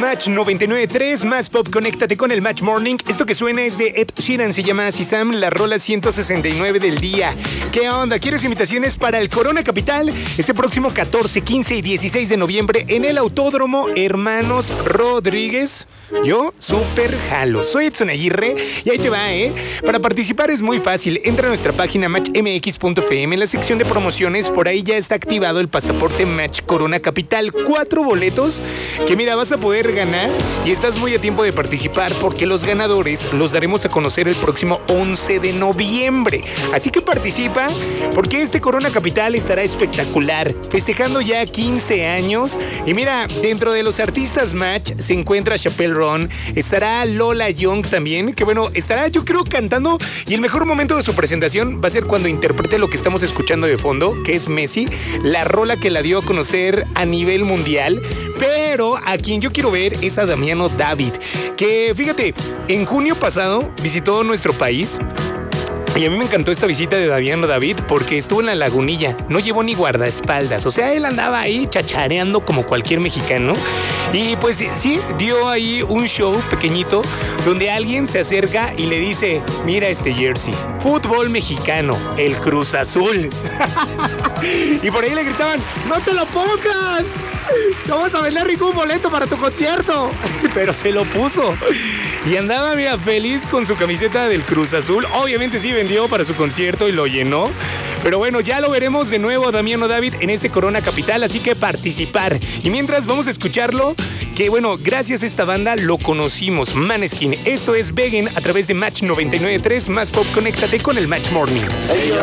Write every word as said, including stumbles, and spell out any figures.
Match noventa y nueve punto tres, más pop, conéctate con el Match Morning. Esto que suena es de Ed Sheeran, se llama Sisam, la rola ciento sesenta y nueve del día. ¿Qué onda? ¿Quieres invitaciones para el Corona Capital? Este próximo catorce, quince y dieciséis de noviembre en el Autódromo Hermanos Rodríguez. Yo, súper jalo. Soy Edson Aguirre y ahí te va, ¿eh? Para participar es muy fácil. Entra a nuestra página match m x punto f m en la sección de promociones. Por ahí ya está activado el pasaporte Match Corona Capital. Cuatro boletos que, mira, vas a poder ganar y estás muy a tiempo de participar porque los ganadores los daremos a conocer el próximo once de noviembre. Así que participa porque este Corona Capital estará espectacular, festejando ya quince años. Y mira, dentro de los artistas Match se encuentra Chappelle Roan, estará Lola Young también, que bueno, estará yo creo cantando, y el mejor momento de su presentación va a ser cuando interprete lo que estamos escuchando de fondo, que es Messi, la rola que la dio a conocer a nivel mundial. Pero a quien yo quiero ver es a Damiano David, que fíjate, en junio pasado visitó nuestro país. Y a mí me encantó esta visita de Damiano David porque estuvo en la Lagunilla, no llevó ni guardaespaldas, o sea, él andaba ahí chachareando como cualquier mexicano. Y pues sí, dio ahí un show pequeñito donde alguien se acerca y le dice: mira este jersey, fútbol mexicano, el Cruz Azul. Y por ahí le gritaban: ¡no te lo pongas! ¡Vamos a vender rico un boleto para tu concierto! Pero se lo puso. Y andaba, mira, feliz con su camiseta del Cruz Azul. Obviamente sí vendió para su concierto y lo llenó. Pero bueno, ya lo veremos de nuevo a Damiano David en este Corona Capital, así que participar. Y mientras vamos a escucharlo, que bueno, gracias a esta banda lo conocimos, Maneskin. Esto es Begin a través de Match noventa y nueve punto tres, más pop, conéctate con el Match Morning.